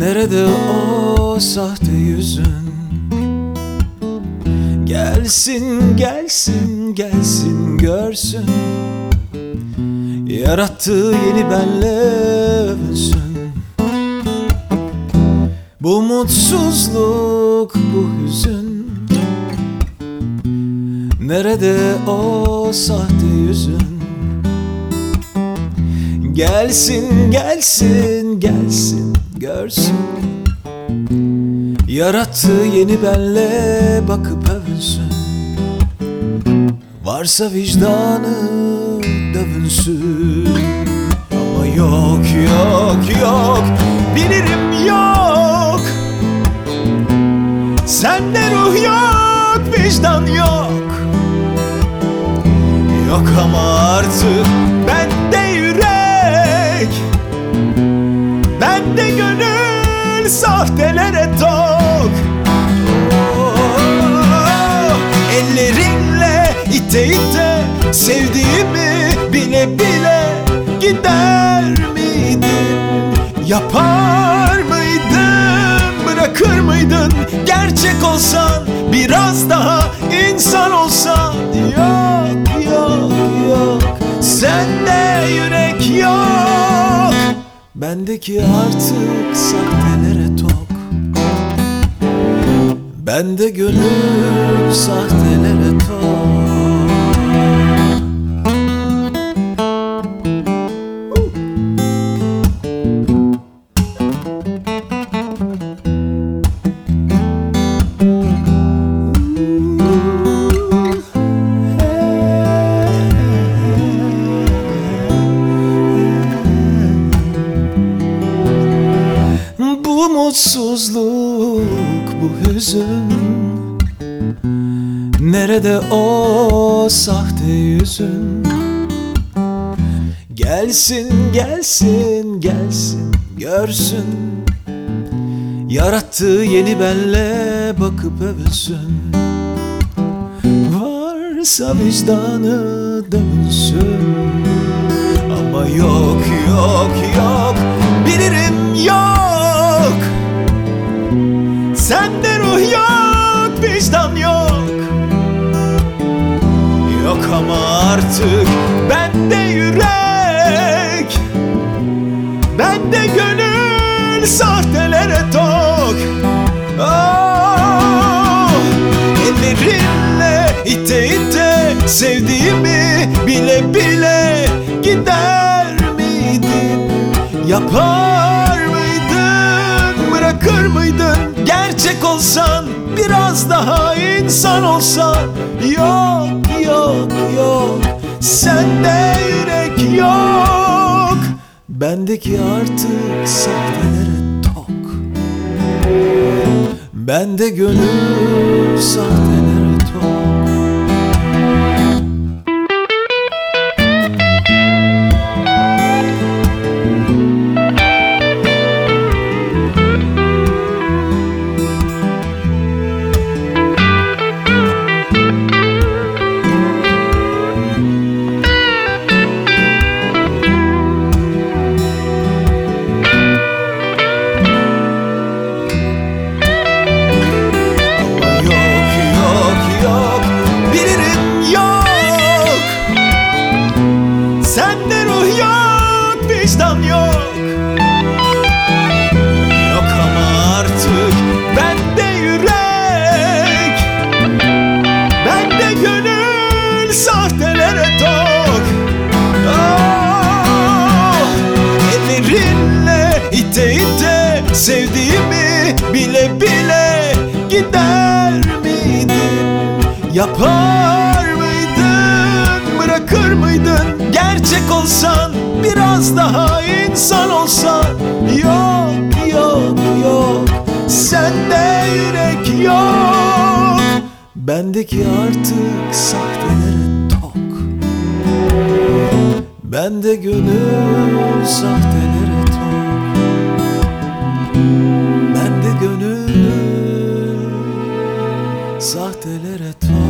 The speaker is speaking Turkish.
Nerede o sahte yüzün? Gelsin, gelsin, gelsin görsün. Yarattığı yeni benle övünsün. Bu mutsuzluk, bu hüzün. Nerede o sahte yüzün? Gelsin, gelsin, gelsin görsün. Yarattığı yeni benle bakıp övünsün. Varsa vicdanı dövünsün. Ama yok, yok, yok, bilirim yok. Sende ruh yok, vicdan yok. Yok ama artık bende yürek, bende gönül sahtelere tok. Ellerinle ite ite sevdiğimi bile bile gider miydin? Yapar mıydın? Bırakır mıydın? Gerçek olsan, biraz daha insan olsan. Yok, yok, yok, sende yürek yok. Bendeki artık sahtelere tok. Bende gönül sahtelere tok. Bu mutsuzluk, bu hüzün. Nerede o sahte yüzün? Gelsin, gelsin, gelsin görsün. Yarattığı yeni benle bakıp övünsün. Varsa vicdanı dönsün. Ama yok, yok, yok, bilirim yok. Sende ruh yok, vicdan yok. Yok ama artık bende yürek, bende gönül sahtelere tok. Oh, ellerinle ite ite sevdiğimi bile bile gider miydin? Yapar mıydın? Bırakır mıydın? Gerçek olsan, biraz daha insan olsan. Yok, yok, yok, sende yürek yok. Bendeki artık sahtelere tok. Bende gönül sahtelere tok. Sende ruh yok, vicdan yok. Yok ama artık bende yürek, bende gönül sahtelere tok. Oh, ellerinle ite ite sevdiğimi bile bile gider miydin? Yapar mıydın? Bırakır mıydın? Gerçek olsan, biraz daha insan olsan. Yok, yok, yok, sende yürek yok. Bendeki artık sahtelere tok. Bende gönül sahtelere tok. Bende gönül sahtelere tok.